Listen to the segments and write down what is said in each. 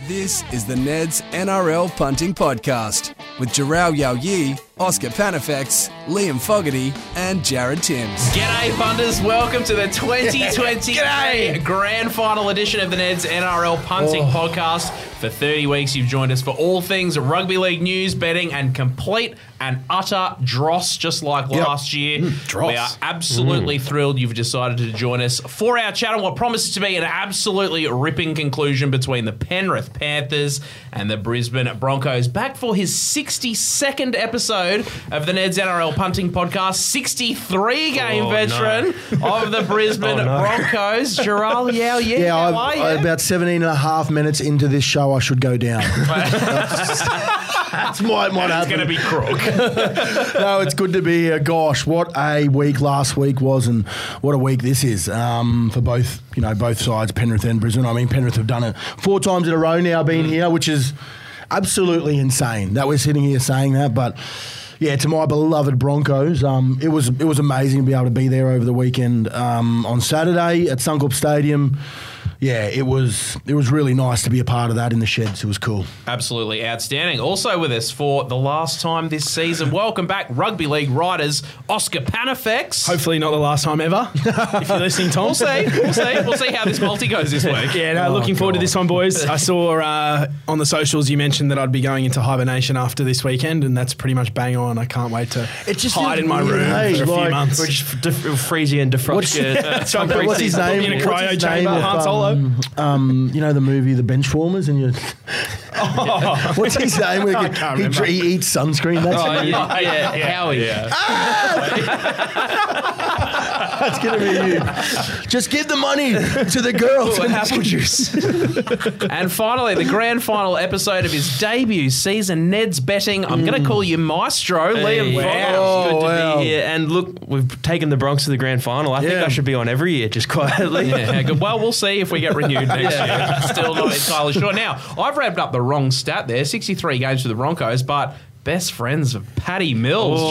This is the Ned's NRL Punting Podcast with Jarrell Yao-Yi, Oscar Panafex, Liam Fogarty and Jared Timms. G'day punters, welcome to the 2020 Grand Final edition of the Ned's NRL Punting Podcast. For 30 weeks you've joined us for all things rugby league news, betting and complete and utter dross just like last year. We are absolutely thrilled you've decided to join us for our chat on what promises to be an absolutely ripping conclusion between the Penrith Panthers and the Brisbane Broncos. Back for his 62nd episode of the Ned's NRL Punting Podcast, 63-game veteran of the Brisbane Broncos, Jarrell Yao-Yi. Yeah, how are you? about 17 and a half minutes into this show, I should go down. That's might happen. It's going to be crook. No, it's good to be here. Gosh, what a week last week was, and what a week this is for both sides, Penrith and Brisbane. I mean, Penrith have done it 4 times in a row now, being here, which is absolutely insane that we're sitting here saying that, but. Yeah, to my beloved Broncos, it was amazing to be able to be there over the weekend on Saturday at Suncorp Stadium. Yeah, it was really nice to be a part of that in the sheds. It was cool. Absolutely outstanding. Also with us for the last time this season, welcome back Rugby League writers, Oscar Panafex. Hopefully not the last time ever, if you're listening, Tom. We'll see how this multi goes this week. Yeah, looking forward to this one, boys. I saw on the socials you mentioned that I'd be going into hibernation after this weekend, and that's pretty much bang on. I can't wait to hide in my room for a few months. Which freezy and defrost. What's his name? In a cryo chamber, Han Solo. You know the movie The Benchwarmers, and you. What's his name? I can't remember. He eats sunscreen. That's Howie. That's going to be you. Just give the money to the girls and apple juice. And finally, the grand final episode of his debut season, Ned's Betting. I'm going to call you Maestro, Liam. Wow. Good to be here. And look, we've taken the Bronx to the grand final. I think I should be on every year, just quietly. Yeah, good. Well, we'll see if we get renewed next year. Still not entirely sure. Now, I've wrapped up the wrong stat there, 63 games for the Broncos, but best friends of Paddy Mills,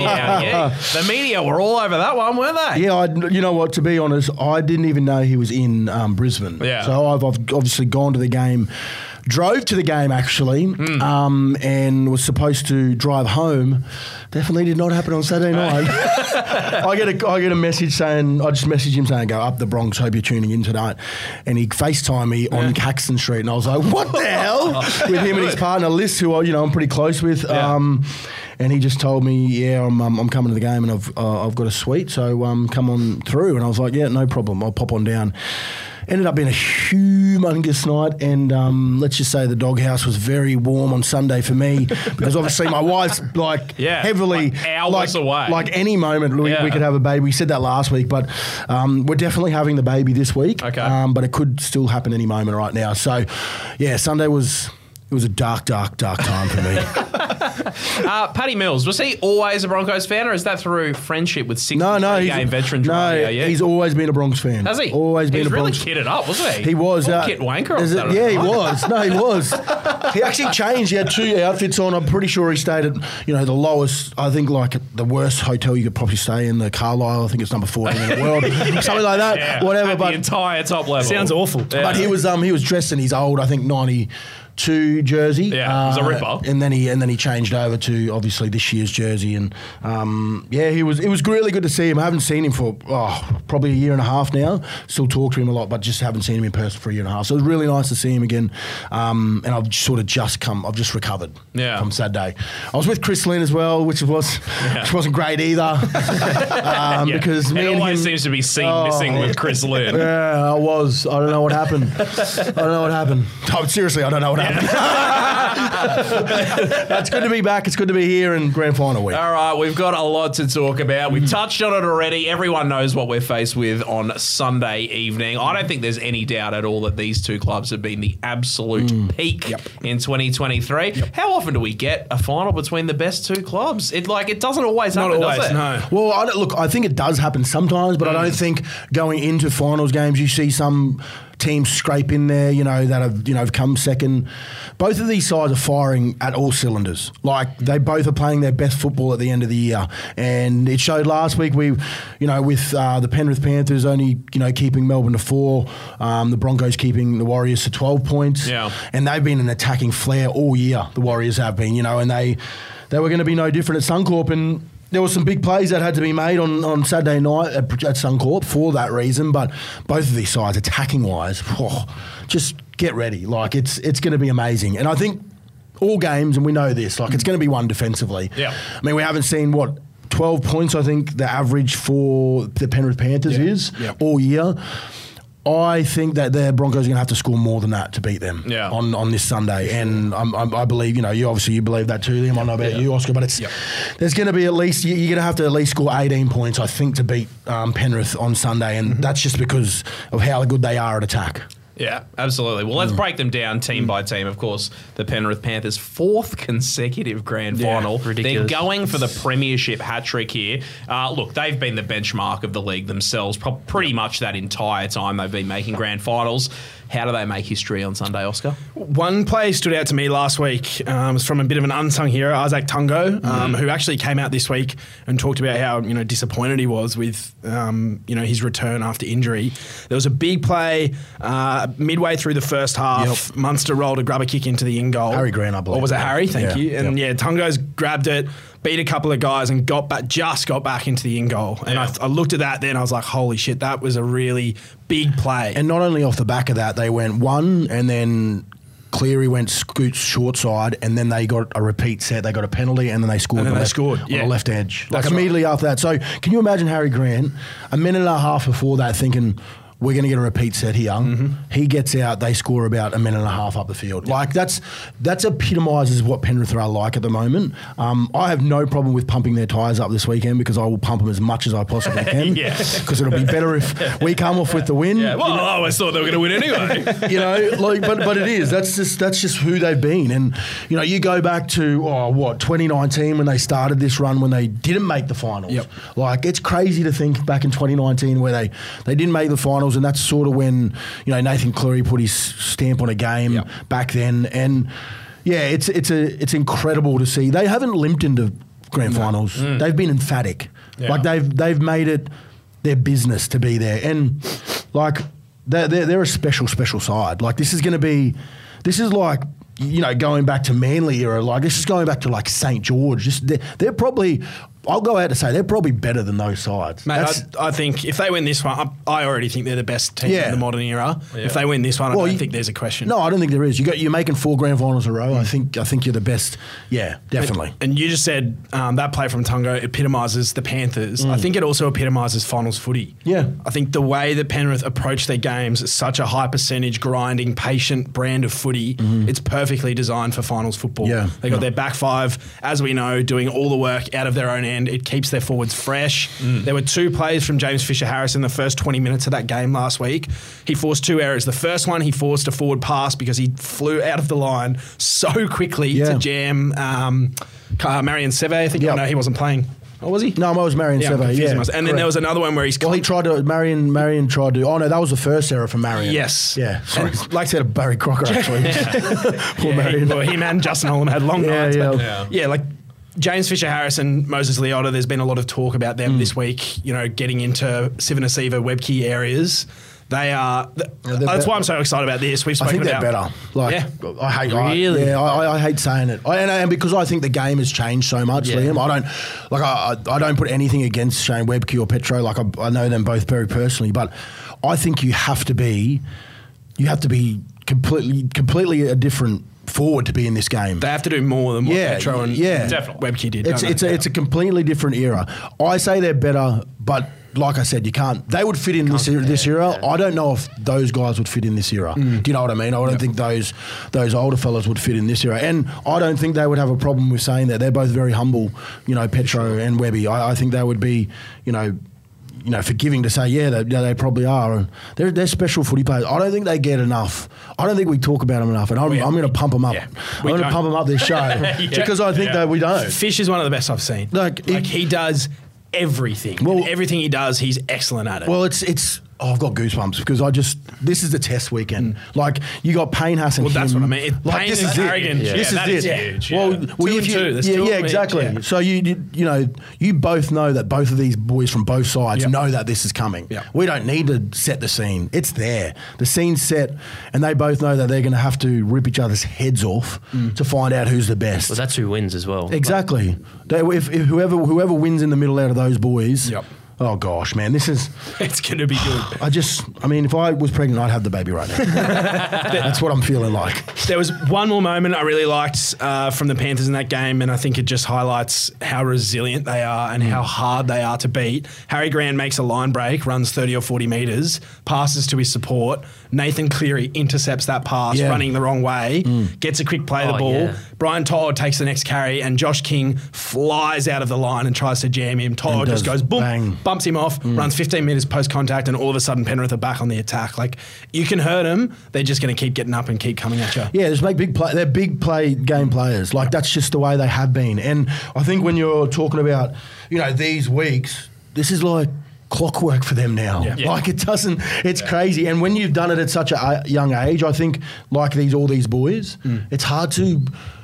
the media were all over that one, weren't they? Yeah, you know what, to be honest, I didn't even know he was in Brisbane. Yeah. So I've obviously gone to the game, drove to the game actually, and was supposed to drive home. Definitely did not happen on Saturday night. I get a message saying, I just messaged him saying, go up the Bronx, hope you're tuning in tonight. And he FaceTimed me on Caxton Street, and I was like, what the hell? With him and his partner Liz, who I'm pretty close with. And he just told me, I'm coming to the game and I've got a suite, so come on through. And I was like, yeah, no problem, I'll pop on down. Ended up being a humongous night, and let's just say the doghouse was very warm on Sunday for me because obviously my wife's heavily hours away. Like any moment we could have a baby. We said that last week, but we're definitely having the baby this week. Okay. But it could still happen any moment right now. So, yeah, Sunday was. It was a dark time for me. Paddy Mills, was he always a Broncos fan, or is that through friendship with 63-game veteran? He's always been a Bronx fan. Has he? Always been a Bronx. He was really kitted up, wasn't he? He was. Kit wanker on Saturday. Yeah, he was. No, he was. He actually changed. He had 2 outfits on. I'm pretty sure he stayed at, the lowest, I think, like the worst hotel you could probably stay in, the Carlisle. I think it's number 14 in the world. Something like that. Yeah, whatever. At the entire top level. Sounds awful. Yeah. But he was dressed in his old, I think, 92 jersey. Yeah, it was a ripper. And then he changed over to obviously this year's jersey, and it was really good to see him. I haven't seen him for probably a year and a half now. Still talk to him a lot, but just haven't seen him in person for a year and a half. So it was really nice to see him again. And I've just recovered from Saturday. I was with Chris Lynn as well, which wasn't great either. Because me and him seems to be seen missing with Chris Lynn. Yeah, I was. I don't know what happened. Seriously, I don't know what happened. It's good to be back. It's good to be here in grand final week. All right, we've got a lot to talk about. We've touched on it already. Everyone knows what we're faced with on Sunday evening. I don't think there's any doubt at all that these two clubs have been the absolute peak in 2023. How often do we get a final between the best two clubs? It doesn't always happen, does it? No. Well, I think it does happen sometimes, but I don't think going into finals games you see some teams scrape in there, that have come second. Both of these sides are firing at all cylinders. Like, they both are playing their best football at the end of the year. And it showed last week with the Penrith Panthers only, keeping Melbourne to 4, the Broncos keeping the Warriors to 12 points. Yeah. And they've been an attacking flair all year, the Warriors have been, and they were going to be no different at Suncorp. And there were some big plays that had to be made on Saturday night at Suncorp for that reason, but both of these sides, attacking-wise, just get ready. Like, it's going to be amazing. And I think all games, and we know this, like, it's going to be won defensively. Yeah. I mean, we haven't seen, 12 points, I think, the average for the Penrith Panthers is all year. I think that the Broncos are going to have to score more than that to beat them on this Sunday, and I believe you believe that too. Liam, I don't know about you, Oscar, but there's going to be at least you're going to have to at least score 18 points, I think, to beat Penrith on Sunday, and that's just because of how good they are at attack. Yeah, absolutely. Well, let's break them down team by team. Of course, the Penrith Panthers' 4th consecutive grand final. Ridiculous. They're going for the premiership hat-trick here. Look, they've been the benchmark of the league themselves pretty much that entire time they've been making grand finals. How do they make history on Sunday, Oscar? One play stood out to me last week. Was from a bit of an unsung hero, Isaac Tungo, who actually came out this week and talked about how disappointed he was with his return after injury. There was a big play midway through the first half. Yep. Munster rolled a grubber kick into the in goal. Harry Grant, I believe. Or was it Harry? Thank you. And Tungo's grabbed it, beat a couple of guys, and got back into the in goal. And I looked at that then, I was like, holy shit, that was a really big play. And not only off the back of that, they went one, and then Cleary went scoots short side, and then they got a repeat set. They got a penalty, and then they scored. On the left edge. Like, immediately after that. So can you imagine Harry Grant, a minute and a half before that, thinking, we're going to get a repeat set here. He gets out, they score about a minute and a half up the field. Like, that's epitomises what Penrith are like at the moment. I have no problem with pumping their tyres up this weekend, because I will pump them as much as I possibly can. Because it'll be better if we come off with the win. Yeah. Well, I always thought they were going to win anyway. But it is. That's just who they've been. And you go back to 2019 when they started this run, when they didn't make the finals. Yep. Like, it's crazy to think back in 2019 where they didn't make the finals. And that's sort of when Nathan Cleary put his stamp on a game back then. And it's incredible to see. They haven't limped into grand finals. They've been emphatic. Like, they've made it their business to be there. And like, they're a special side. Like, this is like, going back to Manly era. Like, this is going back to like St. George. They're probably, I'll go out to say, they're probably better than those sides. Mate, I think if they win this one, I already think they're the best team in the modern era. Yeah. If they win this one, I don't think there's a question. No, I don't think there is. You're making 4 grand finals in a row. I think you're the best. Yeah, definitely. And you just said that play from Tungo epitomises the Panthers. I think it also epitomises finals footy. Yeah. I think the way that Penrith approach their games is such a high percentage, grinding, patient brand of footy. It's perfectly designed for finals football. Yeah. They got their back 5, as we know, doing all the work out of their own end. It keeps their forwards fresh. There were 2 plays from James Fisher-Harris in the first 20 minutes of that game last week. He forced 2 errors. The first one, he forced a forward pass because he flew out of the line so quickly to jam Marion Seve. I think he wasn't playing. Oh, was he? No, it was Marion Seve. Yeah, and then there was another one where he's... Well, he tried to... Marion tried to... Oh, no, that was the first error from Marion. Yes. Yeah. Sorry. Like I said, Barry Crocker, actually. Poor Marion. Him and Justin Olam had long nights. Like... James Fisher-Harris and Moses Leota, there's been a lot of talk about them this week, getting into Sivanasiva, Webkey areas. They are... That's why I'm so excited about this. We've spoken about... I think they're better. I hate saying it. And because I think the game has changed so much, Liam. I don't put anything against Shane Webkey or Petro. Like, I know them both very personally, but I think you have to be completely a different forward to be in this game. They have to do more than what Petro and Webkey did. It's a completely different era. I say they're better, but like I said, you can't. They would fit in this era. I don't know if those guys would fit in this era. Do you know what I mean? I don't think those older fellas would fit in this era, and I don't think they would have a problem with saying that. They're both very humble. Petro and Webby. I think they would be, forgiving to say, they probably are. And they're special footy players. I don't think they get enough. I don't think we talk about them enough, and I'm going to pump them up. Yeah. I'm going to pump them up this show because I think that we don't. Fish is one of the best I've seen. He does everything. Well, and everything he does, he's excellent at it. Well, it's I've got goosebumps because this is the test weekend. Like, you got Payne, Haas, and Well, that's Kim. what I mean. Like, Payne is arrogant. It. Yeah, This that is is it. huge. Well, Yeah. 2 and 2. There's still exactly. yeah. So you both know that both of these boys from both sides know that this is coming. Yep. We don't need to set the scene. It's there. The scene's set, and they both know that they're going to have to rip each other's heads off to find out who's the best. Well, that's who wins as well. Exactly. If whoever wins in the middle out of those boys. Yep. Oh gosh, man, this is. It's going to be good. I mean, if I was pregnant, I'd have the baby right now. That's what I'm feeling like. There was one more moment I really liked from the Panthers in that game, and I think it just highlights how resilient they are and how hard they are to beat. Harry Grant makes a line break, runs 30 or 40 metres, passes to his support. Nathan Cleary intercepts that pass, running the wrong way, gets a quick play of the ball. Yeah. Brian Todd takes the next carry, and Josh King flies out of the line and tries to jam him. Todd just goes boom, bang. bumps him off, runs 15 metres post contact, and all of a sudden Penrith are back on the attack. Like, you can hurt them, they're just going to keep getting up and keep coming at you. Yeah, just make big play. They're big play game players. Like, that's just the way they have been. And I think when you're talking about, these weeks, this is like clockwork for them now. Yeah. Like, it's crazy. And when you've done it at such a young age, I think, like all these boys, it's hard to,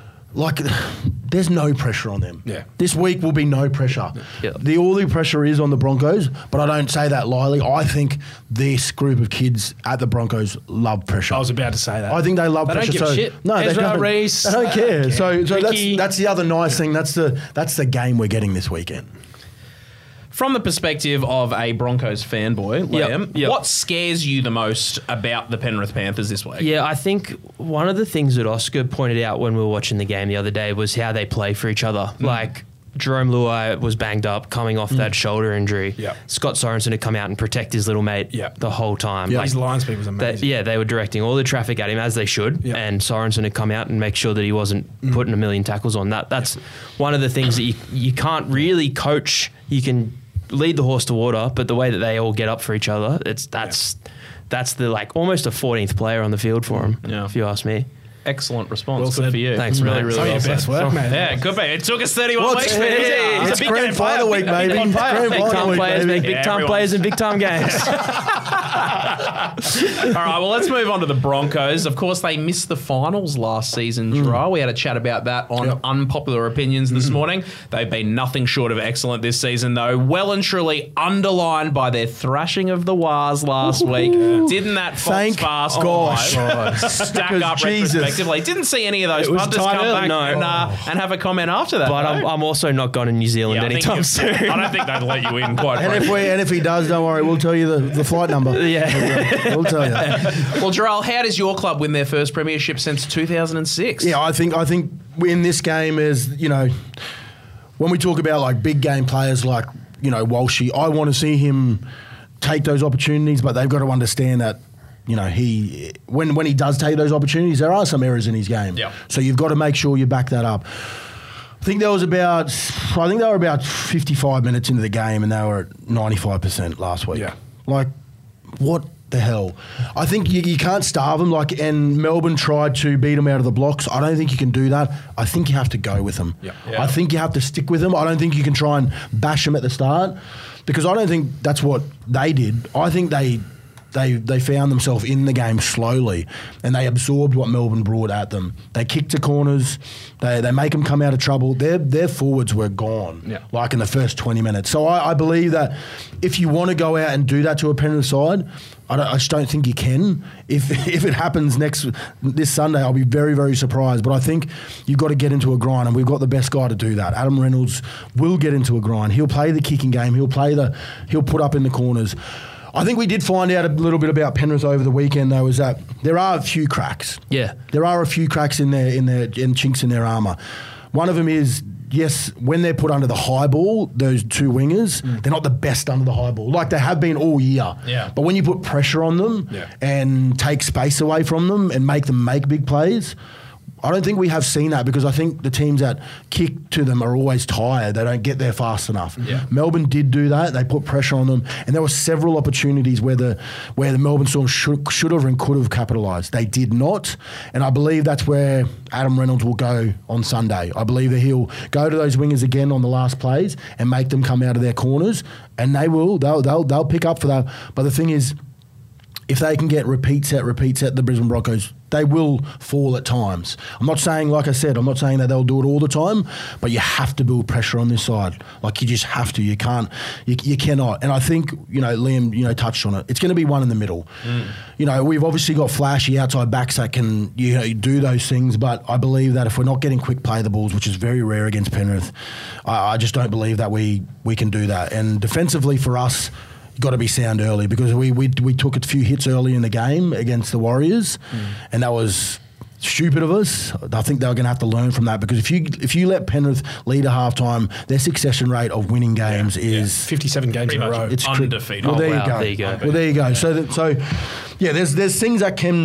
there's no pressure on them. Yeah. This week will be no pressure. Yeah. All the pressure is on the Broncos, but I don't say that lightly. I think this group of kids at the Broncos love pressure. I was about to say that. I think they love They don't pressure. give a so shit. No, Ezra, they don't. Reece, They don't care. So Ricky. that's the other nice thing. That's the game we're getting this weekend. From the perspective of a Broncos fanboy, Liam, Yep. what scares you the most about the Penrith Panthers this week? Yeah, I think one of the things that Oscar pointed out when we were watching the game the other day was how they play for each other. Like, Jerome Luai was banged up coming off that shoulder injury. Yep. Scott Sorensen had come out and protect his little mate the whole time. Yep. His line speed was amazing. They were directing all the traffic at him as they should, Yep. and Sorensen had come out and make sure that he wasn't putting a million tackles on that. That's one of the things that you can't really coach. You can lead the horse to water, but the way that they all get up for each other, that's the almost a 14th player on the field for him. Yeah. If you ask me. Excellent response. Well Good said. for you. Thanks, really, mate. really Some of well your said. best work, mate. Yeah, good mate. It took us 31 weeks. But It's he's a big grand game player. final week, baby. Big time player. Grand Big final time week, players baby. make big time players in big time games. All right, well, let's move on to the Broncos. Of course, they missed the finals last season, Gerard. We had a chat about that on Unpopular Opinions this morning. They've been nothing short of excellent this season, though. Well and truly underlined by their thrashing of the Wars last week. Didn't that Fox Thank fast gosh. stack Because up Jesus. retrospectively? Didn't see any of those It was punters time come early. back No. and have a comment after that. But though. I'm also not going to New Zealand Yeah, I think anytime you- soon. I don't think they'd let you in quite And if he does, don't worry, we'll tell you the flight number. Yeah. We'll tell you. Well, Gerald, how does your club win their first premiership since 2006? Yeah, I think in this game is, when we talk about like big game players like, Walshy, I want to see him take those opportunities, but they've got to understand that, he when he does take those opportunities, there are some errors in his game. Yeah. So you've got to make sure you back that up. I think they were about 55 minutes into the game and they were at 95% last week. Yeah. Like, what the hell? I think you can't starve them. And Melbourne tried to beat them out of the blocks. I don't think you can do that. I think you have to go with them. Yeah. I think you have to stick with them. I don't think you can try and bash them at the start because I don't think that's what they did. I think they found themselves in the game slowly and they absorbed what Melbourne brought at them. They kicked to corners. They make them come out of trouble. Their forwards were gone, like in the first 20 minutes. So I believe that if you want to go out and do that to a Penrith side, I just don't think you can. If it happens this Sunday, I'll be very, very surprised. But I think you've got to get into a grind, and we've got the best guy to do that. Adam Reynolds will get into a grind. He'll play the kicking game. He'll put up in the corners. I think we did find out a little bit about Penrith over the weekend, though, is that there are a few cracks. Yeah. There are a few cracks in chinks in their armour. One of them is, yes, when they're put under the high ball, those two wingers, they're not the best under the high ball, like they have been all year. Yeah. But when you put pressure on them and take space away from them and make them make big plays, I don't think we have seen that because I think the teams that kick to them are always tired. They don't get there fast enough. Yeah. Melbourne did do that. They put pressure on them, and there were several opportunities where the Melbourne Storm should have and could have capitalised. They did not, and I believe that's where Adam Reynolds will go on Sunday. I believe that he'll go to those wingers again on the last plays and make them come out of their corners, and they'll pick up for that. But the thing is, if they can get repeat set, the Brisbane Broncos, they will fall at times. I'm not saying, like I said, I'm not saying that they'll do it all the time, but you have to build pressure on this side. Like, you just have to. You can't. You cannot. And I think, Liam, touched on it. It's going to be one in the middle. We've obviously got flashy outside backs that can, do those things, but I believe that if we're not getting quick play the balls, which is very rare against Penrith, I just don't believe that we can do that. And defensively for us, got to be sound early, because we took a few hits early in the game against the Warriors, and that was stupid of us. I think they're going to have to learn from that, because if you let Penrith lead a halftime, their succession rate of winning games is 57 games in a row. It's undefeated. Well, there you go. Well, there you go. So there's things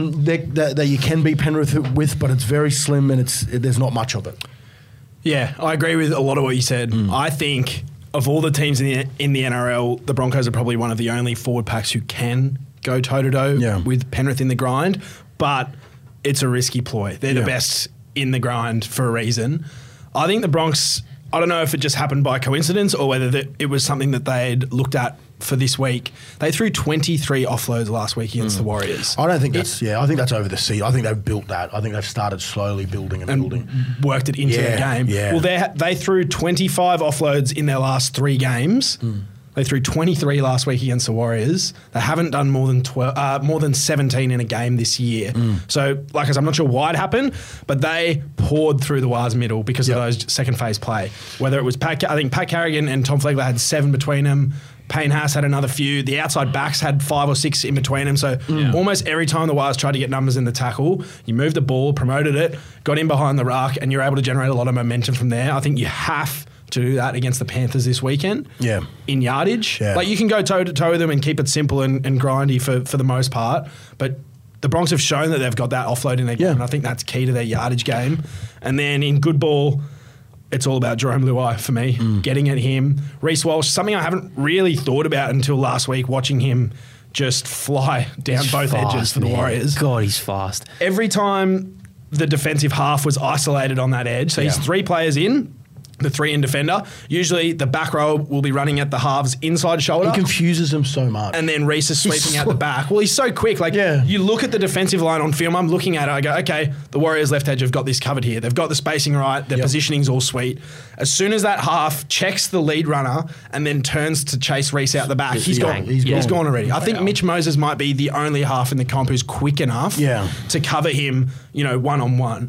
that you can beat Penrith with, but it's very slim, and there's not much of it. Yeah, I agree with a lot of what you said. I think of all the teams in the NRL, the Broncos are probably one of the only forward packs who can go toe-to-toe with Penrith in the grind, but it's a risky ploy. They're the best in the grind for a reason. I think the Bronx, I don't know if it just happened by coincidence or whether it was something that they'd looked at for this week. They threw 23 offloads last week against the Warriors. I don't think I think that's over the season. I think they've built that. I think they've started slowly building and building. Worked it into the game. Yeah. Well, they threw 25 offloads in their last 3 games. They threw 23 last week against the Warriors. They haven't done more than 17 in a game this year. So, like I said, I'm not sure why it happened, but they poured through the Wars middle because of those second phase play. Whether it was I think Pat Carrigan and Tom Flegler had 7 between them. Payne Haas had another few. The outside backs had 5 or 6 in between them. So almost every time the Wires tried to get numbers in the tackle, you moved the ball, promoted it, got in behind the ruck, and you're able to generate a lot of momentum from there. I think you have to do that against the Panthers this weekend. Yeah. In yardage. Yeah. Like, you can go toe-to-toe with them and keep it simple and grindy for the most part, but the Bronx have shown that they've got that offload in their game, and I think that's key to their yardage game. And then in good ball, it's all about Jerome Luai for me, getting at him. Reece Walsh, something I haven't really thought about until last week, watching him just fly down both edges for the Warriors. God, he's fast. Every time the defensive half was isolated on that edge, so he's 3 players in, the 3 in defender. Usually the back row will be running at the halves inside shoulder. He confuses them so much. And then Reece is sweeping out the back. Well, he's so quick. Like, you look at the defensive line on film, I'm looking at it, I go, okay, the Warriors left edge have got this covered here. They've got the spacing right. Their positioning's all sweet. As soon as that half checks the lead runner and then turns to chase Reece out the back, he's gone. He's gone already. I think Mitch Moses might be the only half in the comp who's quick enough to cover him, one-on-one.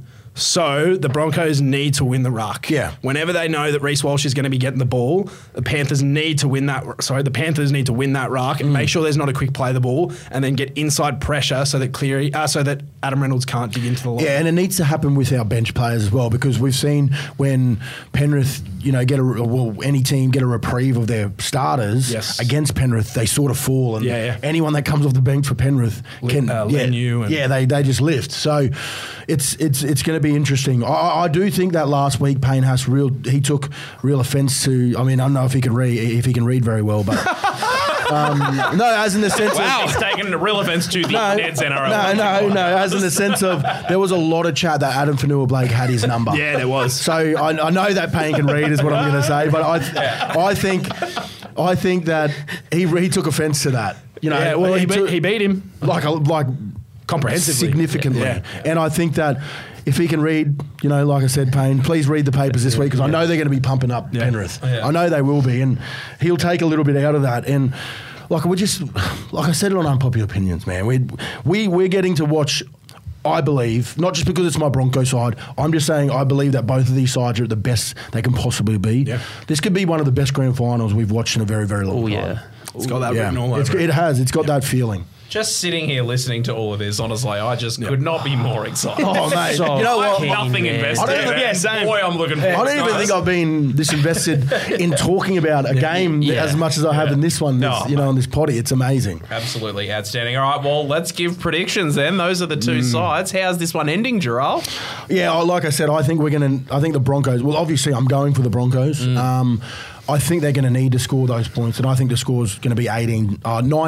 So the Broncos need to win the ruck. Yeah. Whenever they know that Reece Walsh is going to be getting the ball, the Panthers need to win that. The Panthers need to win that ruck and make sure there's not a quick play the ball, and then get inside pressure so that Adam Reynolds can't dig into the line. Yeah, and it needs to happen with our bench players as well, because we've seen when Penrith, any team get a reprieve of their starters against Penrith, they sort of fall, and anyone that comes off the bench for Penrith can they just lift. So it's going to be interesting. I do think that last week Payne Haas he took real offence to. I mean, I don't know if he can read very well, but no, as in the sense of he's taken a real offence to the Neds NRL. No, as in the sense of there was a lot of chat that Adam Fanua-Blake had his number. Yeah, there was. So I know that Payne can read is what I'm going to say, but I think that he took offence to that. He beat him like comprehensively, significantly, and I think that. If he can read, like I said, Payne, please read the papers this week, because I know they're going to be pumping up Penrith. I know they will be, and he'll take a little bit out of that. And like I said it on Unpopular Opinions, man, we're getting to watch. I believe, not just because it's my Bronco side, I'm just saying I believe that both of these sides are at the best they can possibly be. Yeah. This could be one of the best grand finals we've watched in a very, very long time. It's got that written all over it. It has. It's got that feeling. Just sitting here listening to all of this, honestly, I just could not be more excited. Oh, mate. You know what? Nothing invested. Same. Boy, I'm looking forward. I don't even think I've been this invested in talking about a game as much as I have in this one, on this potty. It's amazing. Absolutely outstanding. All right, well, let's give predictions then. Those are the two sides. How's this one ending, Gerald? Yeah, like I said, I think the Broncos, well, obviously I'm going for the Broncos. I think they're going to need to score those points, and I think the score's going to be 19-12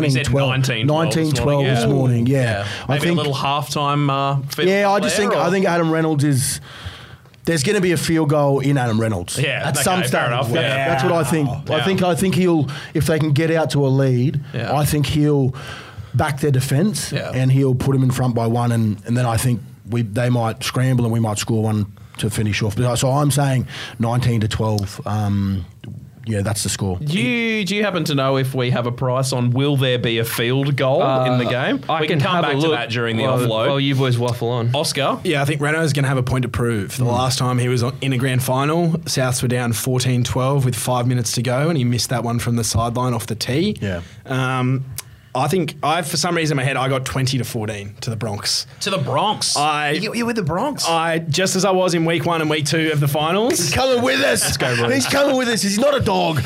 this morning. Yeah. Maybe I think a little halftime. I think Adam Reynolds is. There's going to be a field goal in Adam Reynolds. Yeah, at some stage. Fair enough. That's what I think. I think he'll, if they can get out to a lead, I think he'll back their defence, Yeah. and he'll put them in front by one, and then I think they might scramble and we might score one to finish off. So I'm saying 19-12. Yeah, that's the score. Do you happen to know if we have a price on will there be a field goal in the game? I We can come have a back to look that during the while- offload. While you boys waffle on. Oscar? Yeah, I think Renault's going to have a point to prove. The last time he was in a grand final, Souths were down 14-12 with 5 minutes to go, and he missed that one from the sideline off the tee. Yeah. I think for some reason in my head, I got 20-14 to the Bronx. To the Bronx. You're with the Bronx. Just as I was in week 1 and week 2 of the finals. He's coming with us. He's coming with us. He's not a dog.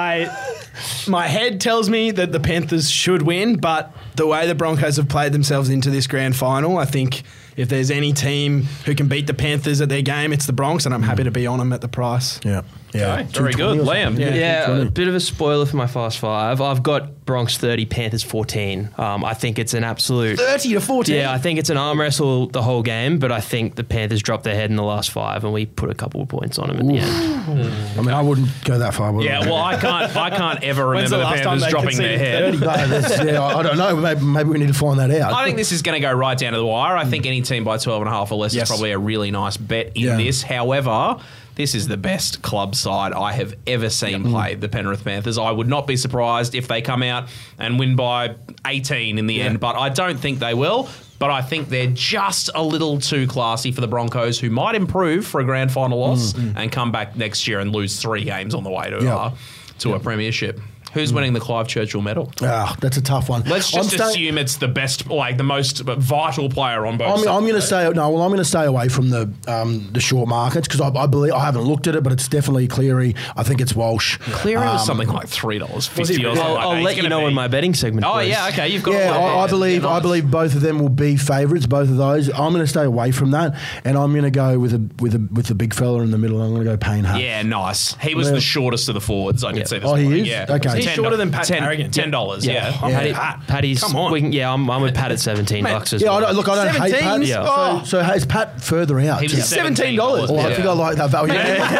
My head tells me that the Panthers should win, but the way the Broncos have played themselves into this grand final, I think if there's any team who can beat the Panthers at their game, it's the Bronx, and I'm happy to be on them at the price. Yeah. Yeah. Okay, very good. 220 or Liam? something. Yeah, 220. a bit of a spoiler for my Fast Five. I've got Bronx 30, Panthers 14. I think it's an absolute 30-14. Yeah, I think it's an arm wrestle the whole game, but I think the Panthers dropped their head in the last 5, and we put a couple of points on them at the end. I mean, I wouldn't go that far. Yeah, well, I can't ever When's remember the the last time Panthers they dropping their conceded head. 30? I don't know. Maybe we need to find that out. I think this is going to go right down to the wire. I think any team by 12.5 or less Yes. is probably a really nice bet in Yeah. this. However, this is the best club side I have ever seen play, the Penrith Panthers. I would not be surprised if they come out and win by 18 in the end, but I don't think they will. But I think they're just a little too classy for the Broncos, who might improve for a grand final loss and come back next year and lose 3 games on the way to a premiership. Who's winning the Clive Churchill medal? That's a tough one. Let's just assume it's the best, like the most vital player on both sides. I'm going to stay. No, well, I'm going to stay away from the short markets because I believe I haven't looked at it, but it's definitely Cleary. I think it's Walsh. Cleary was something like $3.50 or something. I'll let you know in my betting segment. Oh please. yeah, okay. You've got. Yeah, I believe Yeah, nice. I believe both of them will be favourites. Both of those. I'm going to stay away from that, and I'm going to go with the big fella in the middle. I'm going to go Payne Hatt. Yeah, nice. He was the shortest of the forwards. I can see this. Oh, he morning. is? Yeah. Okay. He's shorter than Pat Carrigan. $10. Yeah. Paddy's. Come on. I'm with Pat at $17 as Yeah, well. I don't hate 17? Pat. Yeah. So has Pat further out? He was $17. Oh, I think I like that value.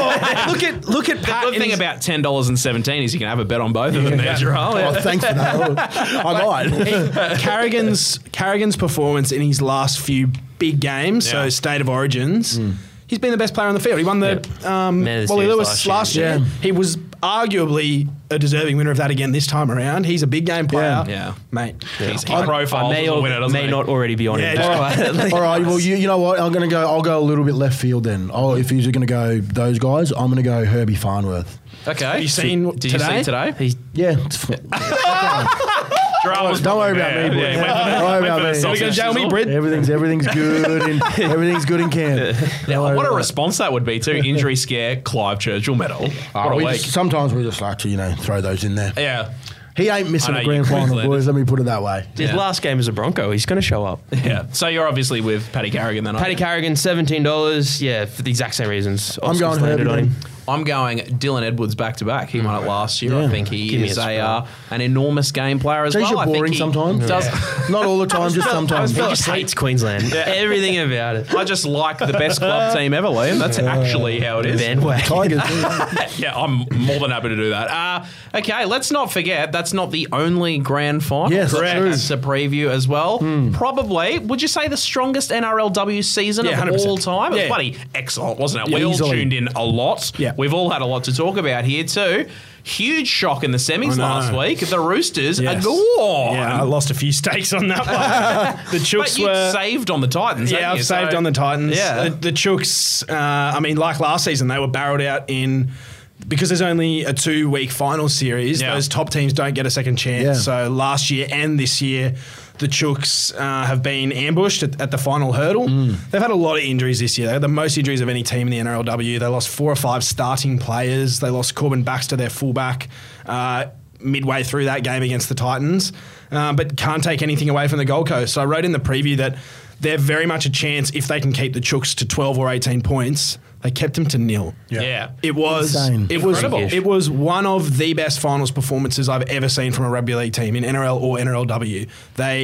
Look at The Pat. good thing about $10.17 is you can have a bet on both of them there, Gerald. Oh, thanks for that. I might. Carrigan's performance in his last few big games, so State of Origins, he's been the best player on the field. He won the Man of the Wally Series Lewis last year. Yeah. He was arguably a deserving winner of that again this time around. He's a big game player, Yeah. mate. He I profiles may as a or winner, doesn't may he? not already be on Yeah, it. just All right. Well, you know what? I'll go a little bit left field then. If you're going to go those guys, I'm going to go Herbie Farnworth. Okay. Have you seen Did you see today? He's Yeah. Gerald was Don't worry about probably me, there. boy. Yeah, Don't worry about me. sausage Are we gonna jail me, sizzle. Brid? Everything's good. Everything's good in camp. Yeah, what a response that would be too. Injury scare, Clive Churchill medal. What a week. Sometimes we just like to throw those in there. Yeah. He ain't missing I a know, grand you final, Queenslanders. boys. Let me put it that way. his last game as a Bronco. He's going to show up. Yeah. So you're obviously with Paddy Carrigan then. Paddy Carrigan, $17. Yeah, for the exact same reasons. I'm going Oscar's landed Herbie on him. then. I'm going Dylan Edwards back to back. He won it last year. I Yeah. think he Give me is a an enormous game player as Says well. you're I think boring he sometimes. Does, Not all the time, just sometimes. He just hates Queensland. Everything about it. I just like the best club team ever, Liam. That's actually how it is. Bandwagon. Tigers. Yeah, I'm more than happy to do that. Okay, let's not forget that's not the only grand final. Yes, true. That's a preview as well. Probably, would you say the strongest NRLW season Yeah, of 100%. all time? It was Yeah. bloody excellent, wasn't it? Yeah, We all easily. tuned in a lot. Yeah. We've all had a lot to talk about here too. Huge shock in the semis I know. last week. The Roosters Yes. are gone. Yeah, I lost a few stakes on that one. The But Chooks you were saved on the Titans. Yeah, haven't I've you? saved So- on the Titans. Yeah. The Chooks, like last season, they were barreled out in. Because there's only a 2-week final series, Yeah. those top teams don't get a second chance. Yeah. So last year and this year, the Chooks have been ambushed at the final hurdle. They've had a lot of injuries this year. They had the most injuries of any team in the NRLW. They lost 4 or 5 starting players. They lost Corbin Baxter, their fullback, midway through that game against the Titans, but can't take anything away from the Gold Coast. So I wrote in the preview that they're very much a chance if they can keep the Chooks to 12 or 18 points. They kept them to 0. Yeah. It was Insane. Incredible. it was one of the best finals performances I've ever seen from a rugby league team in NRL or NRLW. They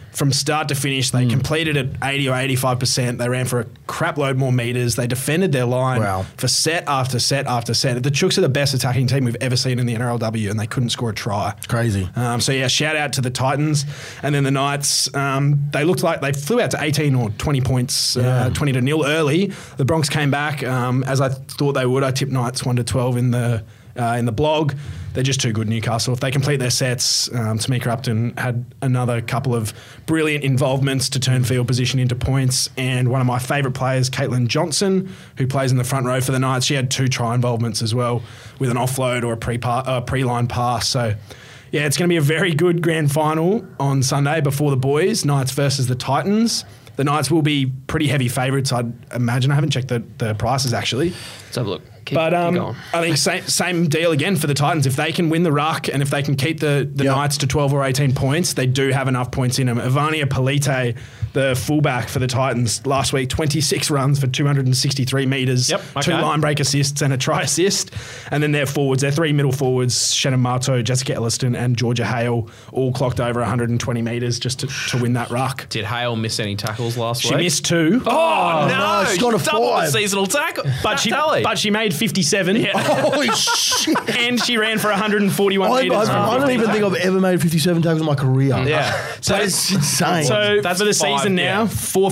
from start to finish. They completed at 80 or 85%. They ran for a crap load more meters. They defended their line for set after set after set. The Chooks are the best attacking team we've ever seen in the NRLW, and they couldn't score a try. Crazy. So yeah, shout out to the Titans. And then the Knights, they looked like they flew out to 18 or 20 points, 20-0 early. The Bronx came back as I thought they would. I tipped Knights 1-12 in the blog. They're just too good, Newcastle. If they complete their sets, Tamika Upton had another couple of brilliant involvements to turn field position into points. And one of my favourite players, Caitlin Johnson, who plays in the front row for the Knights, she had 2 try involvements as well with an offload or a pre-line pass. So, yeah, it's going to be a very good grand final on Sunday before the boys, Knights versus the Titans. The Knights will be pretty heavy favourites, I'd imagine. I haven't checked the prices, actually. Let's have a look. Keep I think same deal again for the Titans. If they can win the ruck and if they can keep the Knights to 12 or 18 points, they do have enough points in them. Ivania Polite, the fullback for the Titans, last week, 26 runs for 263 metres, 2 line break assists and a try assist. And then their forwards, their 3 middle forwards, Shannon Marto, Jessica Elliston and Georgia Hale, all clocked over 120 metres just to win that ruck. Did Hale miss any tackles last week? She missed 2. Oh, no. She's got a double the 5. seasonal tackle. But she made 57. Holy shit. And she ran for 141 metres. I don't even think I've ever made 57 tackles in my career. Yeah. That is insane. So That's for the 5, season now,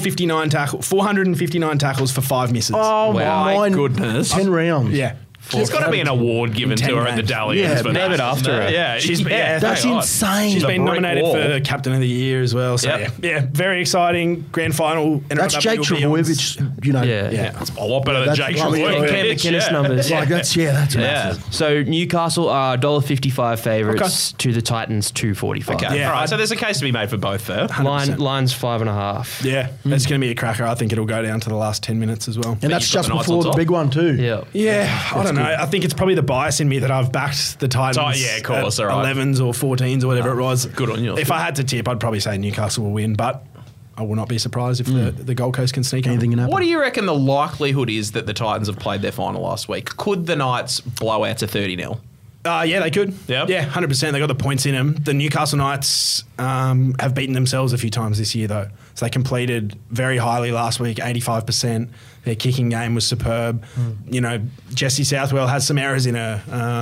459 tackles for 5 misses. Oh, my goodness. 10 rounds. Yeah. There's got to be an award given to her at the Dalians for name that. it after her. Yeah, That's hang on. insane. She's The been brick nominated wall. for Captain of the Year as well. So Yep. yeah, very exciting grand final. That's Jake Trebojevic, you know. Yeah. That's a lot better than That's Jake probably- Trebojevic. Cam McInnes numbers. Like that's that's Yeah. massive. So Newcastle are $1.55 favourites to the Titans 2.45. Okay, Yeah. all right. So there's a case to be made for both there. Line's 5.5. Yeah, it's going to be a cracker. I think it'll go down to the last 10 minutes as well. And that's you've got just the Knights before on the top. big one too. Yeah. Yeah, I don't know. I think it's probably the bias in me that I've backed the Titans. Oh, yeah, of course, at all right. 11s or 14s or whatever it was. Good on you. If I had to tip, I'd probably say Newcastle will win, but I will not be surprised if the Gold Coast can sneak Anything can up. happen. What do you reckon the likelihood is that the Titans have played their final last week? Could the Knights blow out to 30-0? Yeah, they could. Yep. Yeah, 100%. They got the points in them. The Newcastle Knights have beaten themselves a few times this year, though. So they completed very highly last week, 85%. Their kicking game was superb. You know, Jessie Southwell has some errors in her.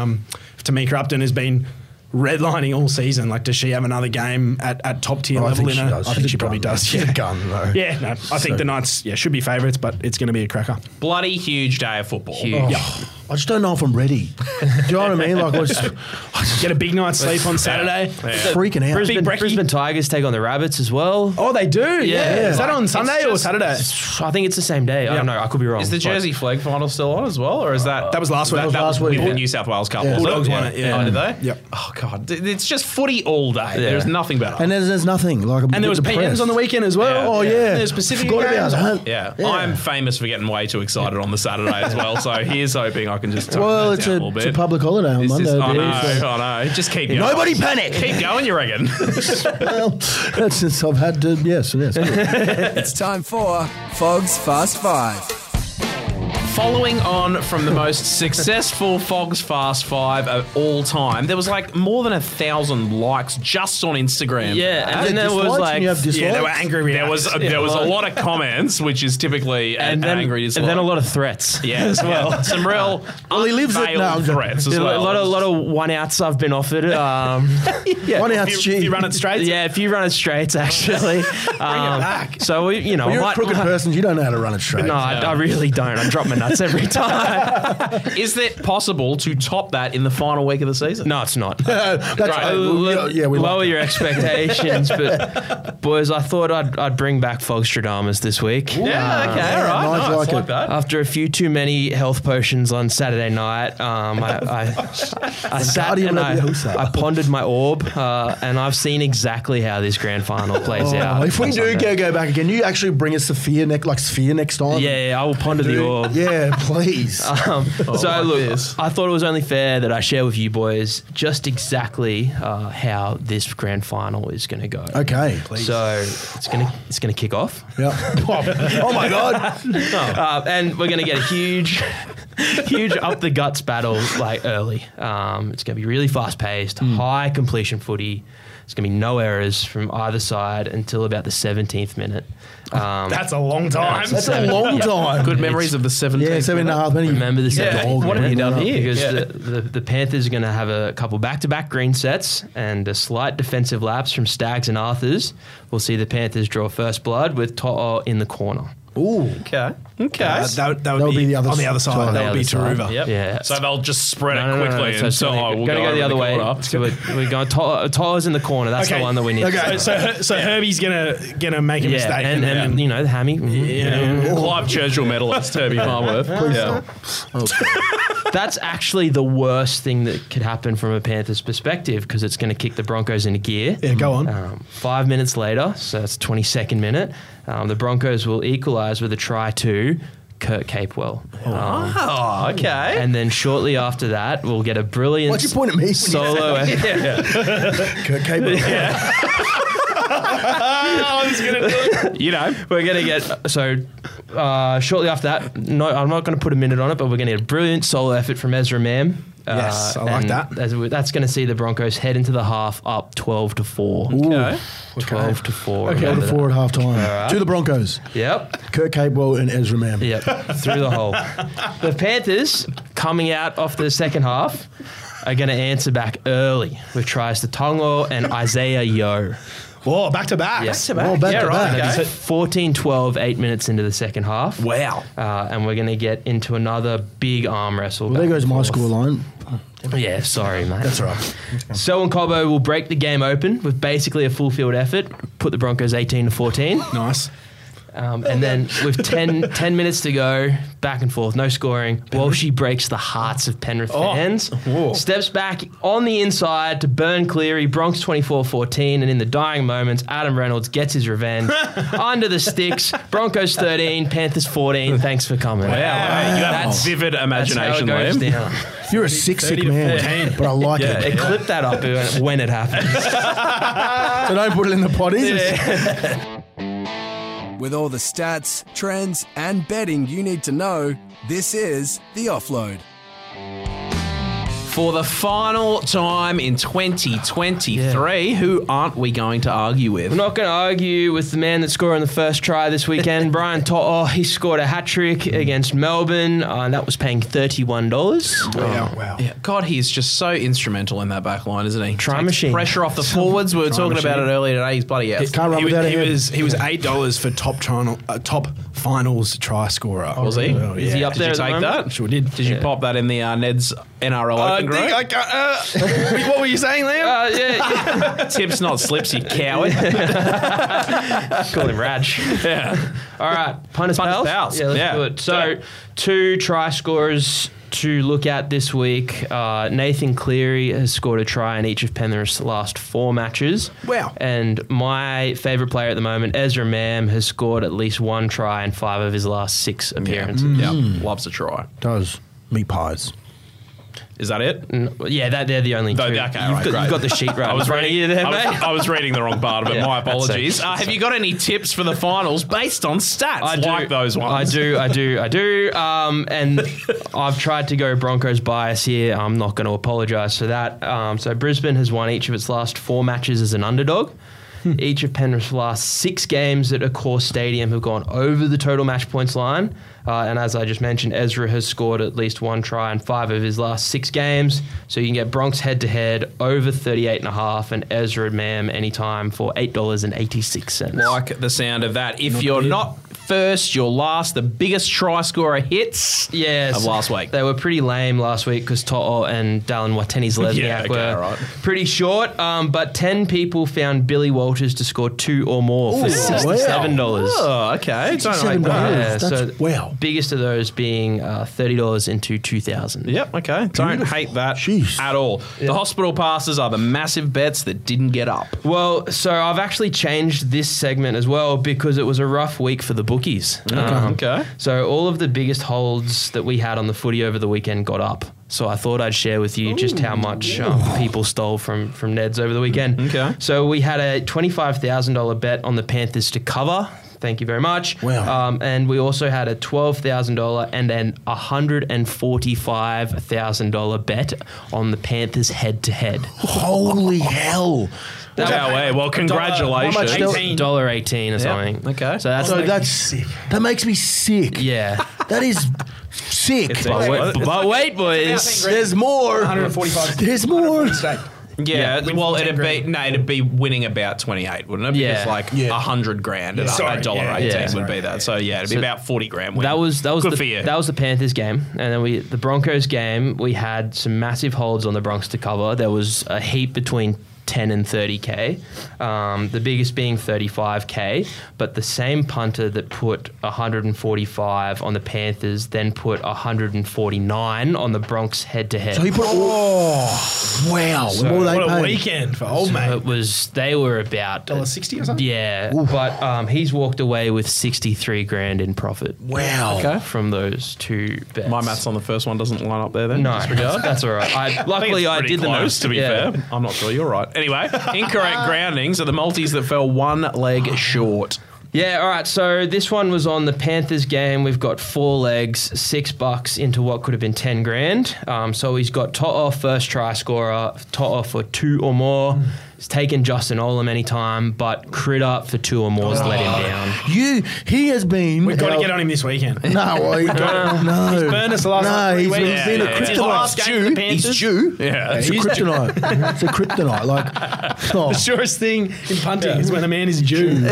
Tamika Upton has been redlining all season. Like, does she have another game at top tier I level think in she her? does. I think she probably does. She's a gun, though. Yeah, no. I think the Knights should be favourites, but it's going to be a cracker. Bloody huge day of football. Huge. I just don't know if I'm ready. Do you know what I mean? Like, I just Get a big night's sleep on Saturday. freaking out. Big brekkie. Brisbane Tigers take on the Rabbits as well. Oh, they do? Yeah. Is that on Sunday or just- Saturday? I think it's the same day. I don't know. I could be wrong. Is the Jersey Flag final still on as well, or is that That was last week. That was last week. with the New South Wales Cup? Yeah. was it? Bulldogs won it, yeah. Oh, did they? Yep. Oh god, it's just footy all day. There's nothing better. And there's nothing. Like, I'm And there was depressed. PMs on the weekend as well. Oh, yeah. There's Pacific Forgot games. about that. yeah. I'm famous for getting way too excited on the Saturday as well. So here's hoping I can just tone Well, that it's down a a, little bit. it's a public holiday on This Monday. is, I dude, so- know. Just keep going. Nobody panic. Keep going, you reckon? Well, that's since I've had to. Yes. It's time for Fog's Fast Five. Following on from the most successful Fogs Fast Five of all time, there was like more than 1,000 likes just on Instagram. Yeah, and then there was Dislikes like and you have dislikes? Yeah, they were angry There was a lot of comments, which is typically and an then, angry and dislike. then a lot of threats. Yeah, as well. Some real he lives it- no, I'm joking. threats as A well. lot of one outs I've been offered. One out, If you run it straight. Yeah, if you run it straight, actually. So you know, You're I a crooked person. You don't know how to run it straight. No, I really don't. I drop my nuts every time. Is it possible to top that in the final week of the season? No, it's not. That's Right. we Lower like your expectations, but boys, I thought I'd bring back Fogstradamus this week. Yeah, okay, all right. nice, Nice, like like it. that. After a few too many health potions on Saturday night, I sat Guardian and Leviosa. I pondered my orb, and I've seen exactly how this grand final plays out. If we on do Sunday. go back again, you actually bring a Sphere next time. Yeah, I will ponder the orb. Yeah, please. So look, I thought it was only fair that I share with you boys just exactly how this grand final is going to go. Okay. So it's gonna kick off, Yeah. Oh my God. and we're gonna get a huge up the guts battle like early. It's gonna be really fast paced, high completion footy. There's going to be no errors from either side until about the 17th minute. That's a long time. That's a long time. Good memories of the 17th. Yeah, 7.5 minutes. Remember the Yeah. 17th What have you done here? Because Yeah. the Panthers are going to have a couple back-to-back green sets and a slight defensive lapse from Stags and Arthurs. We'll see the Panthers draw first blood with To'o in the corner. Ooh. Okay. That would be the on the other side. That would be Taruva. Yep. Yeah. So they'll just spread No, it quickly. So and it's gonna we'll go over the other way. corner. So we're going To'o's in the corner. That's the one that we need. Okay, so Herbie's gonna make a mistake. and you know the hammy. Clive Churchill medalist, Herbie Farnworth. Yeah. That's actually the worst thing that could happen from a Panthers perspective because it's going to kick the Broncos into gear. Yeah, go on. 5 minutes later, so that's 22nd minute, the Broncos will equalise with a try to Kurt Capewell. Oh, okay. And then shortly after that, we'll get a brilliant Why'd you point at me? solo. Kurt Cable. I was going to do it. You know, we're going to get shortly after that. No, I'm not going to put a minute on it, but we're going to get a brilliant solo effort from Ezra Mam. Yes, I like and that. That's going to see the Broncos head into the half up 12-4. Okay. 12-4. Okay, remember 4 that. at half time. To the Broncos. Yep. Kurt Capewell and Ezra Mam. Yep. Through the hole. The Panthers coming out off the second half are going to answer back early with tries to Tongo and Isaiah Yeo. Whoa, back to back. Yes. Oh, back to back. So 14-12, 8 minutes into the second half. Wow. And we're going to get into another big arm wrestle. Well, there goes my scoreline. Yeah, sorry, mate. That's all right. Selwyn Cobbo will break the game open with basically a full field effort, put the Broncos 18-14. Nice. And then with 10 minutes to go, back and forth, no scoring, Walshy breaks the hearts of Penrith fans. Steps back on the inside to burn Cleary, Bronx 24-14, and in the dying moments, Adam Reynolds gets his revenge. Under the sticks, Broncos 13, Panthers 14. Thanks for coming. Wow. You have vivid imagination, That's how it goes Liam. down. You're a sick man, but I like it. Hey, clip that up when it happens. So don't put it in the potties. With all the stats, trends, and betting you need to know, this is The Offload. For the final time in 2023, who aren't we going to argue with? I'm not going to argue with the man that scored on the first try this weekend, Brian To'o. He scored a hat-trick against Melbourne, and that was paying $31. Wow. Yeah, God, he's just so instrumental in that back line, isn't he? Try Takes machine. Pressure off the forwards. We were talking machine. about it earlier today. He's bloody out. Can't run without a head. He was $8 for top finals try scorer. Was he? Oh, Is he yeah. up Did there you at the take moment? that? Sure did. Did you pop that in the Ned's NRL Open group? I can't, what were you saying, Liam? Yeah. Tips, not slips, you coward. Call him Raj. Yeah. All right, punters pals. pals. Yeah, let's Yeah. do it. So, 2 try scorers to look at this week. Nathan Cleary has scored a try in each of Penrith's last 4 matches. Wow. And my favourite player at the moment, Ezra Mam, has scored at least 1 try in 5 of his last 6 appearances. Yeah. Loves a try. Does. Meat pies. Is that it? Yeah, they're the only 2. Okay, you've, right, got, great. you've got the sheet right in front of you there, mate. I was reading the wrong part of it. Yeah, My that's apologies. Have you got any tips for the finals based on stats? I like those ones. I do. And I've tried to go Broncos bias here. I'm not going to apologise for that. So Brisbane has won each of its last 4 matches as an underdog. Each of Penrith's last 6 games at Accor Stadium have gone over the total match points line. And as I just mentioned, Ezra has scored at least 1 try in 5 of his last 6 games. So you can get Bronx head-to-head over 38.5 and Ezra Mam anytime for $8.86. Like the sound of that. If you're not first, you're last. The biggest try scorer hits Yes. of last week. They were pretty lame last week because To'o and Dallin Wateni-Lesniak Yeah, okay, were right. pretty short. But 10 people found Billy Walters to score 2 or more for $67. Oh, okay. Don't like $67. that. That's wow. Biggest of those being $30 into $2,000. Yep, okay. Don't hate that Jeez. at all. The hospital passes are the massive bets that didn't get up. Well, so I've actually changed this segment as well because it was a rough week for the bookies. Okay. So all of the biggest holds that we had on the footy over the weekend got up. So I thought I'd share with you just how much people stole from Ned's over the weekend. Okay. So we had a $25,000 bet on the Panthers to cover. Thank you very much. Wow. And we also had a $12,000 and an $145,000 bet on the Panthers head-to-head. Holy hell. Well, congratulations. How much del- $1.18 or something. Okay. So that's So like, that's sick. That makes me sick. yeah. That is sick. But wait, boys. There's more. 145. There's more. Yeah, win well, for 10 it'd be winning about 28, wouldn't it? Yeah. Because like Yeah. $100,000 at Sorry, $1.18 yeah. would be that. So yeah, it'd be about 40 grand win. That was good the, for you. That was the Panthers game, and then the Broncos game. We had some massive holds on the Bronx to cover. There was a heap between 10 and 30k, the biggest being 35k. But the same punter that put 145 on the Panthers then put 149 on the Bronx head to head. So he put. Oh, wow. So- what were they What a paying? weekend for old So mate. it was. They were about $1.60 or something? Yeah, but he's walked away with 63 grand in profit. Wow. Okay. From those two bets. My maths on the first one doesn't line up there then. No, Disregard. that's all right. Luckily, I did the notes. to be fair. I'm not sure you're right. Anyway, incorrect groundings are the multis that fell one leg short. Yeah, all right. So this one was on the Panthers game. We've got 4 legs, $6 into what could have been 10 grand. So he's got To'o first try scorer, To'o for 2 or more. He's taken Justin Olam anytime, but Critter for 2 or more has let him down. He has been. We've got to get on him this weekend. No, no. He's burned us the last No, three he's weeks. been a It's his last kryptonite. game for the Panthers. He's due. Yeah. It's a kryptonite. It's a kryptonite. Like, oh. The surest thing in punting is when a man is due.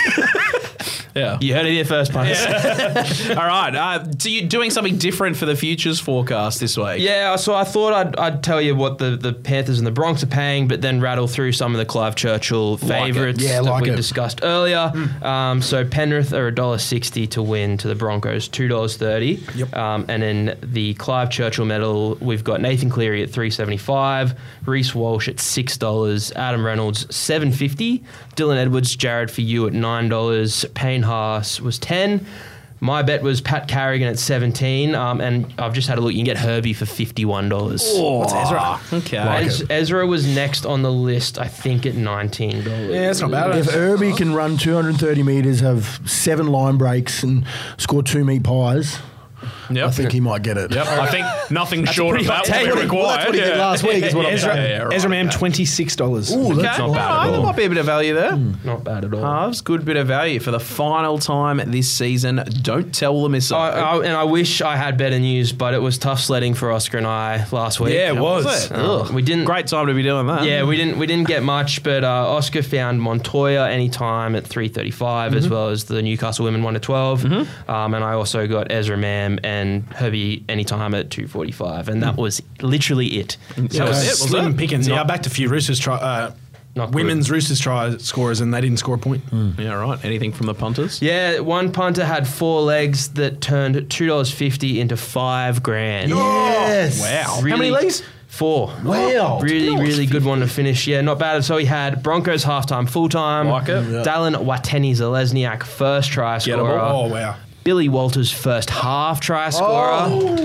Yeah. You heard it here first, punters. All right. So you're doing something different for the futures forecast this week? Yeah, so I thought I'd tell you what the Panthers and the Bronx are paying, but then rattle through some of the Clive Churchill favourites Yeah, that like we it. discussed earlier. So Penrith are $1.60 to win to the Broncos, $2.30. Yep. And in the Clive Churchill medal, we've got Nathan Cleary at $3.75, Reece Walsh at $6, Adam Reynolds $7.50, Dylan Edwards, Jared for you at $9, Payne Haas was $10. My bet was Pat Carrigan at 17, and I've just had a look. You can get Herbie for $51. What's Ezra? Okay. Ezra was next on the list, I think, at $19. Yeah, that's not bad. If Irby can run 230 metres, have 7 line breaks, and score 2 meat pies, Yep. I think he might get it. Yep. I think nothing short of that would be required. Well, that's what he did last week. Is what I'm Ezra, saying. right. Ezra Mam, $26. Ooh, that's Okay. not bad at There all. might be a bit of value there. Not bad at all. Halves, good bit of value for the final time this season. Don't tell them it's And I wish I had better news, but it was tough sledding for Oscar and I last week. Yeah, it was. We didn't. Great time to be doing that. Yeah, we didn't get much, but Oscar found Montoya anytime at 3.35, as well as the Newcastle women 1 to 12, and I also got Ezra Mam and Herbie anytime at 2.45, and that was literally it. So was it, was Slim it? Pickens. Yeah, back to a few Roosters Not women's Roosters try scorers, and they didn't score a point. Yeah, right. Anything from the punters? Yeah, one punter had 4 legs that turned $2.50 into $5,000. Yes. Wow. Really, How many legs? 4. Wow. Really good one to finish. Yeah, not bad. So he had Broncos halftime, full-time. Like it. Yeah. Dallin Wateni-Zalesniak, first try scorer. Oh, wow. Billy Walters, first half try scorer.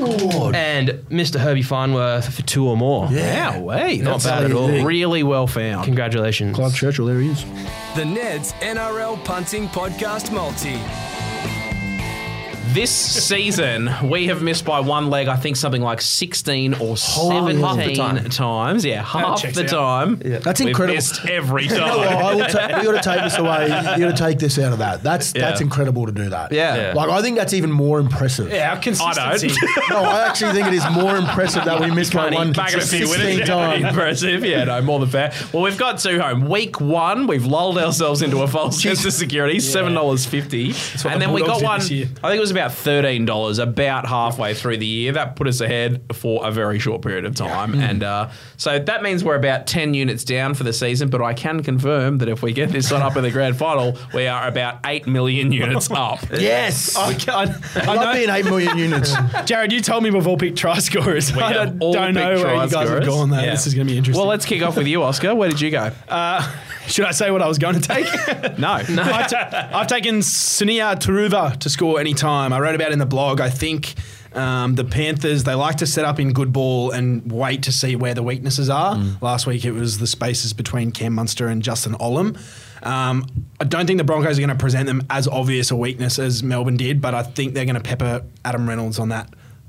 And Mr. Herbie Farnworth for 2 or more. Yeah, way. Not That's bad at all. Really well found. Congratulations. Clive Churchill, there he is. The Neds NRL Punting Podcast Multi. This season, we have missed by 1 leg, I think something like 16 or 17 half the time. times. Yeah, half checks the out. time. That's We've incredible. missed every No, time. we got to take this away. You got to take this out of that. That's incredible to do that. Yeah. Like, I think that's even more impressive. Yeah, our consistency. No, I actually think it is more impressive that we missed by one Back at a few 16 winners. times. Impressive. Yeah, no, more than fair. Well, we've got 2 home. Week 1, we've lulled ourselves into a false sense of security, $7.50. what And the then we got Bulldogs did one, this year. I think it was about $13, about halfway through the year. That put us ahead for a very short period of time. And so that means we're about 10 units down for the season, but I can confirm that if we get this one up in the grand final, we are about 8 million units up. Yes. I I love being 8 million units. Jared, you told me we've all picked try scorers. I have all don't know picked where try you guys scorers. have gone there. Yeah. This is going to be interesting. Well, let's kick off with you, Oscar. Where did you go? Should I say what I was going to take? No. I've taken Sunia Turuva to score any time. I wrote about it in the blog. I think the Panthers, they like to set up in good ball and wait to see where the weaknesses are. Last week it was the spaces between Cam Munster and Justin Olam. I don't think the Broncos are going to present them as obvious a weakness as Melbourne did, but I think they're going to pepper Adam Reynolds on that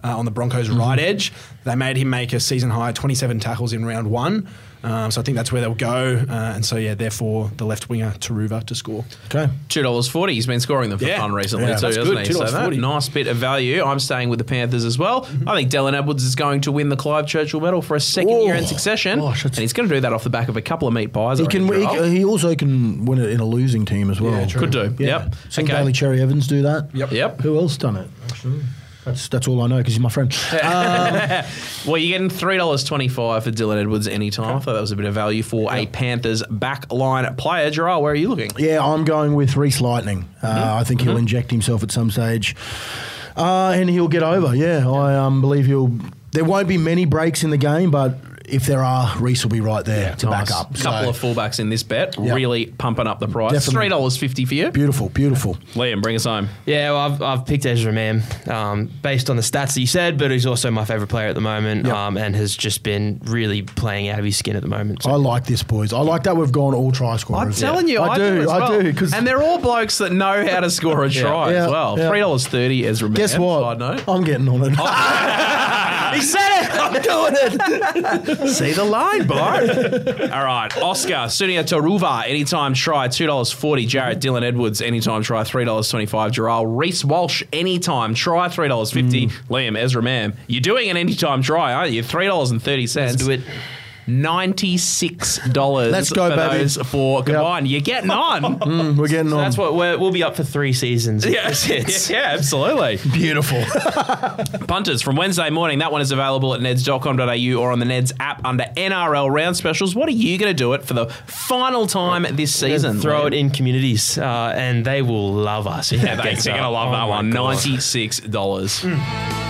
on the Broncos' right edge. They made him make a season-high 27 tackles in round 1. So I think that's where they'll go. And so, therefore, the left winger, Taruva, to score. Okay. $2.40. He's been scoring them for fun recently too, that's hasn't good. he? So that $2.40. nice bit of value. I'm staying with the Panthers as well. I think Dylan Edwards is going to win the Clive Churchill medal for a second year in succession. Gosh, and he's going to do that off the back of a couple of meat pies. He also can win it in a losing team as well. Yeah, true. Could do. Yeah. Yep. Seen Bailey Cherry Evans do that. Yep. Who else done it? Actually, that's all I know because he's my friend. Well, you're getting $3.25 for Dylan Edwards anytime. I thought that was a bit of value for a Panthers backline player. Gerard, where are you looking? Yeah, I'm going with Reece Lightning. I think he'll inject himself at some stage, and he'll get over. Yeah, I believe there won't be many breaks in the game, but if there are, Reece will be right there to back up. Couple of fullbacks in this bet, really pumping up the price. Definitely. $3.50 for you. Beautiful. Liam, bring us home. Yeah, well, I've picked Ezra Mam based on the stats that you said, but he's also my favourite player at the moment and has just been really playing out of his skin at the moment. So. I like this, boys. I like that we've gone all try scorers. I'm telling you, I do as well. I do. And they're all blokes that know how to score a try as well. Yeah. $3.30 Ezra Mam. Guess what? Side note. I'm getting on it. He said it! I'm doing it! See the line, Bart. All right. Oscar, Sunia Taruva, anytime try, $2.40. Jared Dylan Edwards, anytime try, $3.25. Gerald Reece Walsh, anytime try, $3.50. Liam, Ezra Mam. You're doing an anytime try, aren't you? $3.30. Let's do it. $96 Let's go, for baby. those four combined. You're getting on. We're getting on. That's what we'll be up for 3 seasons. Yeah, absolutely. Beautiful. Punters from Wednesday morning. That one is available at neds.com.au or on the Neds app under NRL round specials. What are you going to do it for the final time this season? Throw it in communities, and they will love us. Yeah, they're going to love that one. $96.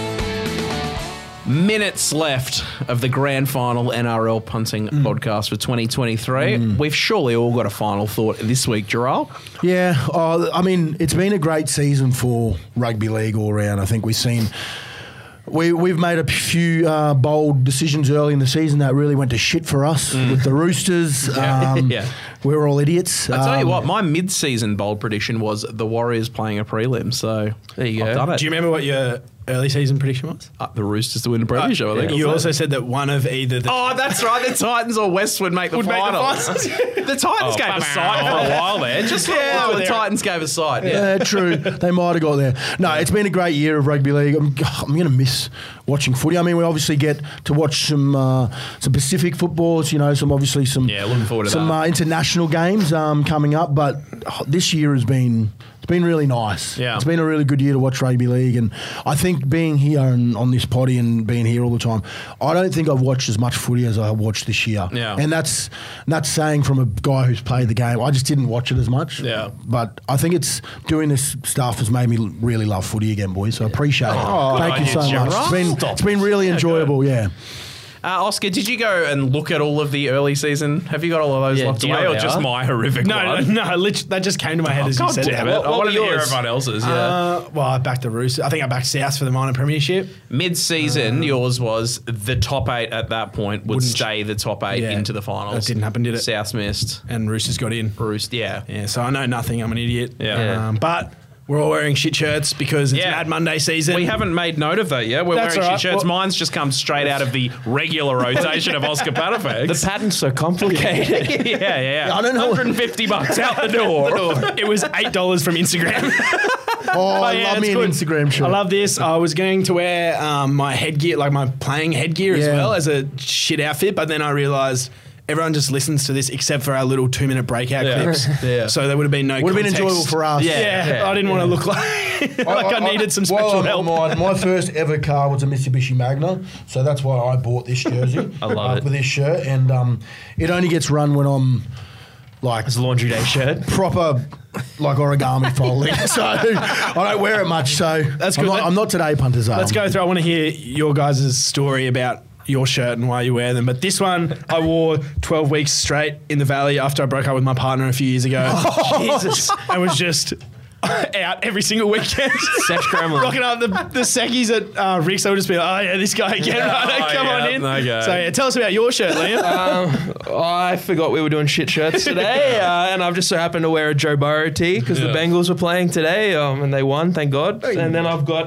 Minutes left of the grand final NRL punting podcast for 2023. We've surely all got a final thought this week, Gerald. Yeah, I mean, it's been a great season for rugby league all around. I think we've made a few bold decisions early in the season that really went to shit for us with the Roosters. We were all idiots. I tell you what, my mid-season bold prediction was the Warriors playing a prelim. So There you I've go. done it. Do you remember what your early season prediction was? The Roosters to win the premiership, I think. You also said that one of either the... Oh, that's right. The Titans or West would make the finals. The Titans gave a sight for a while there. Just the Titans gave a sight. Yeah. True. They might have got there. No, it's been a great year of rugby league. I'm going to miss watching footy. I mean, we obviously get to watch some Pacific footballs, looking forward to some international games coming up. But this year has been... It's been really nice. Yeah. It's been a really good year to watch rugby league, and I think being here on this potty and being here all the time, I don't think I've watched as much footy as I watched this year. Yeah. And that's saying from a guy who's played the game. I just didn't watch it as much. Yeah. But I think doing this stuff has made me really love footy again, boys. So I appreciate it. Thank you so much. It's been really enjoyable. Yeah. Oscar, did you go and look at all of the early season? Have you got all of those locked away, or just my horrific one? No, that just came to my head as you God said damn it. it. I wanted to hear everyone else's. Well, I backed the Roosters. I think I backed South for the minor premiership. Mid-season, yours was the top 8 at that point would stay the top 8 into the finals. That didn't happen, did it? South's missed. And Roosters got in. Yeah, so I know nothing. I'm an idiot. Yeah. But we're all wearing shit shirts because it's Mad Monday season. We haven't made note of that yet. We're That's wearing all shit right. shirts. Mine's just come straight out of the regular rotation of Oscar Panafex. The pattern's so complicated. yeah. I don't know. $150 out the door. It was $8 from Instagram. I love me an Instagram shirt. I love this. I was going to wear my headgear, like my playing headgear as well as a shit outfit, but then I realised everyone just listens to this except for our little 2-minute breakout clips. Yeah. So there would have been no Would have been context. enjoyable for us. Yeah. I didn't want to look like I needed some special help. My first ever car was a Mitsubishi Magna, so that's why I bought this jersey. I love it. With this shirt, and it only gets run when I'm like It's a laundry day shirt. proper like origami folding. So I don't wear it much. So That's good. I'm not today, punters. Let's go through. I want to hear your guys' story about your shirt and why you wear them. But this one I wore 12 weeks straight in the Valley after I broke up with my partner a few years ago. Jesus. I was just out every single weekend. Seth Kremlin. Rocking up the Seckies at Rick's. I would just be like, oh yeah, this guy again. Come on in. Okay. So tell us about your shirt, Liam. I forgot we were doing shit shirts today, and I've just so happened to wear a Joe Burrow tee because the Bengals were playing today, and they won, thank God. And then I've got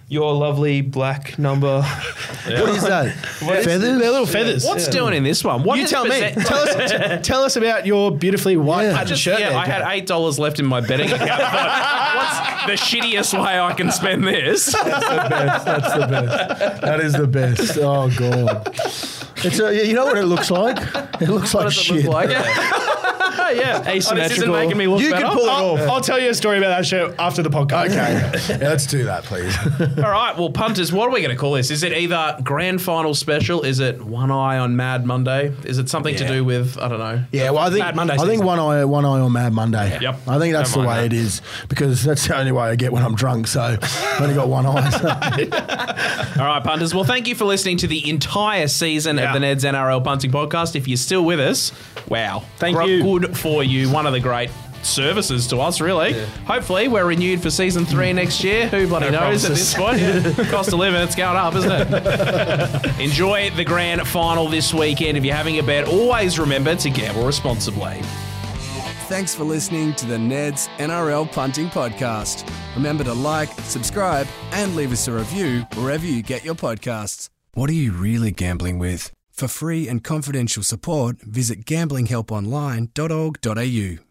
your lovely black number. What is that? Feathers? They're little feathers. What's doing in this one? What You does tell me. Tell us about your beautifully white patterned shirt. Yeah, there, I had Gav. $8 left in my betting account. What's the shittiest way I can spend this? That's the best. That is the best. Oh, God. It's you know what it looks like? It looks like shit. Yeah, this isn't Asymmetrical. making me look You better. can pull it off. I'll tell you a story about that shirt after the podcast. Okay. Yeah, let's do that, please. All right, well, punters, what are we going to call this? Is it either grand final special? Is it one eye on Mad Monday? Is it something to do with, I don't know? Yeah, well, I think Mad Monday I think season. one eye on Mad Monday. Yep. I think that's the Don't way mind it is because that's the only way I get when I'm drunk. So I've only got one eye. So. All right, punters. Well, thank you for listening to the entire season of the Ned's NRL Punting Podcast. If you're still with us, wow. Thank you. Good for you. One of the great services to us, really. Hopefully, we're renewed for season 3 next year. Who bloody knows at this point? Cost of living, it's going up, isn't it? Enjoy the grand final this weekend. If you're having a bet, always remember to gamble responsibly. Thanks for listening to the Ned's NRL Punting Podcast. Remember to like, subscribe, and leave us a review wherever you get your podcasts. What are you really gambling with? For free and confidential support, visit gamblinghelponline.org.au.